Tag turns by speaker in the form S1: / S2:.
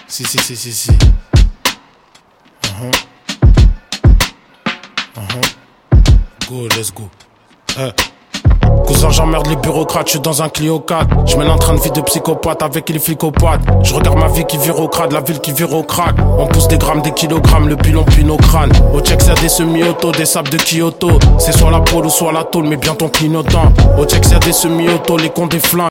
S1: Si. Go, let's go. Cousin, j'emmerde les bureaucrates, je suis dans un Clio 4. Je mène un train de vie de psychopathe avec les flicopathes. Je regarde ma vie qui vire au crade, la ville qui vire au crack. On pousse des grammes, des kilogrammes, le pilon puis nos crânes. Au check, c'est des semi-auto, des sables de Kyoto. C'est soit la pôle ou soit la tôle, mais bien ton clignotant. Au check, c'est des semi-auto, les cons des flingues.